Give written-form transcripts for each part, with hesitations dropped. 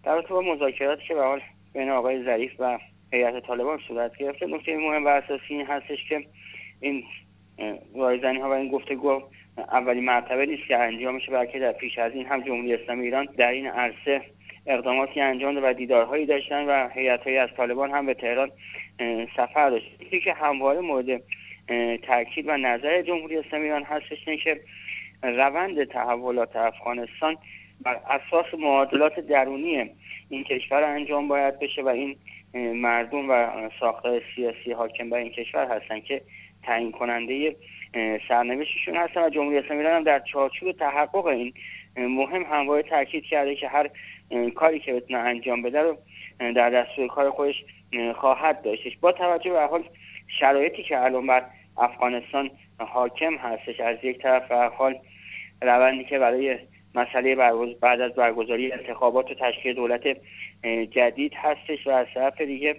در رابطه با مذاکراتی که به حال بین آقای ظریف و هیئت طالبان صورت گرفته، نکته مهم و اساسی این هستش که این رایزنی‌ها و این گفتگو اولین مرتبه نیست که انجام میشه، بلکه در پیش از این هم جمهوری اسلامی ایران در این عرصه اقداماتی انجام داد و دیدارهایی داشتن و هیئت‌هایی از طالبان هم به تهران سفر داشت. چیزی که همواره مورد تاکید و نظر جمهوری اسلامی ایران هستش اینه که روند تحولات افغانستان بر اساس معادلات درونی این کشور انجام باید بشه و این مردم و ساختار سیاسی حاکم بر این کشور هستن که تعیین کننده سرنوشتشون هستن و جمهوری اسلامی ایران هم در چارچوب تحقق این مهم همواره تاکید کرده که هر کاری که بتونه انجام بده رو در دستور کار خودش خواهد داشتش. با توجه به حال شرایطی که الان بر افغانستان حاکم هستش، از یک طرف به حال روندی که برای مسئله بعد از برگزاری انتخابات و تشکیل دولت جدید هستش و از طرف دیگه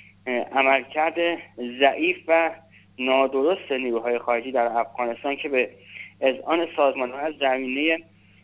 عملکرد ضعیف و نادرست نیروهای خارجی در افغانستان که به اذعان سازمان‌ها از زمینه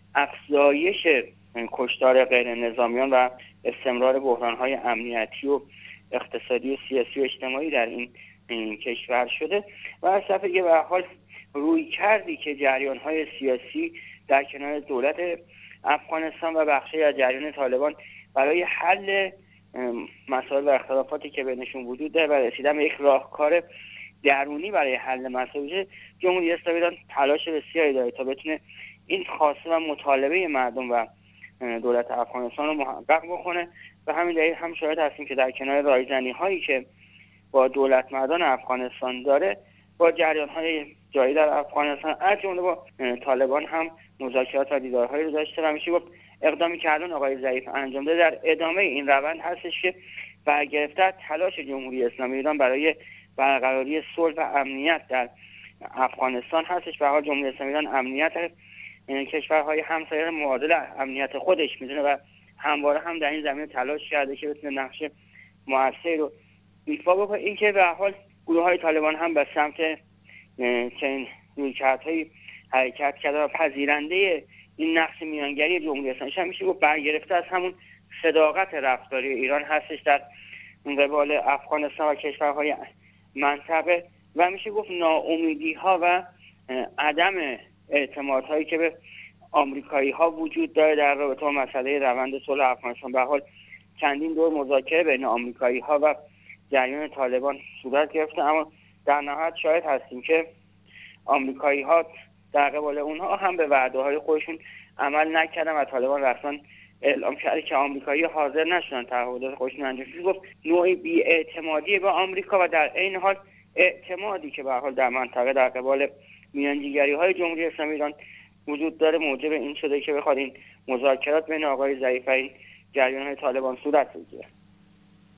افزایش کشتار غیر نظامیان و استمرار بحران‌های امنیتی و اقتصادی و سیاسی و اجتماعی در این کشور شده و از طرف دیگه به حال روی کردی که جریان‌های سیاسی در کنار دولت افغانستان و بخشی از جریان طالبان برای حل مسائل و اختلافاتی که بینشون وجود داره و رسیدن به یک راهکار درونی برای حل مسائل، جمهوری اسلامی ایران تلاش بسیاری داره تا بتونه این خواسته و مطالبه مردم و دولت افغانستان رو محقق بکنه. و همین دلیل هم شاهد هستیم که در کنار رایزنی هایی که با دولت مردان افغانستان داره، با جریان های جایی در افغانستان از جمله با طالبان هم مذاکرات و دیدارهایی رو داشته و میشه گفت اقدامی که الان آقای ظریف انجام داده در ادامه این روند هستش که برگرفته تلاش جمهوری اسلامی ایران برای برقراری صلح و امنیت در افغانستان هستش. و حال جمهوری اسلامی ایران امنیت کشورهای همسایه معادل امنیت خودش میدونه و همواره هم در این زمینه تلاش کرده که بتونه نقش موثری رو ایفا بکنه. این که به حال گروه‌های طالبان هم به سمت چنین رویکردهای حرکت کرده و پذیرنده این نقش میانگری جمهوری اسلامی هم میشه گفت برگرفته از همون صداقت رفتاری ایران هستش در قبال افغانستان و کشورهای منطقه و میشه گفت ناامیدی‌ها و عدم اعتمادهایی که به آمریکایی‌ها وجود داره در رابطه با مسئله روند صلح افغانستان. به حال چندین دور مذاکره بین آمریکایی‌ها و جریان طالبان صورت گرفته، اما در نهایت شاهد هستیم که آمریکایی‌ها در قبال اونها هم به وعده‌های خودشون عمل نکردن و طالبان رسما اعلام کرده که آمریکایی حاضر نشدن تعهدات خودشون انجام بدن. گفت نوعی بی‌اعتمادی به آمریکا و در عین حال اعتمادی که به حال در منطقه در قبال میانجیگری‌های جمهوری اسلامی ایران وجود داره موجب این شده که بخواد این مذاکرات بین آقای ظریف و این جریان‌های طالبان صورت بگیره.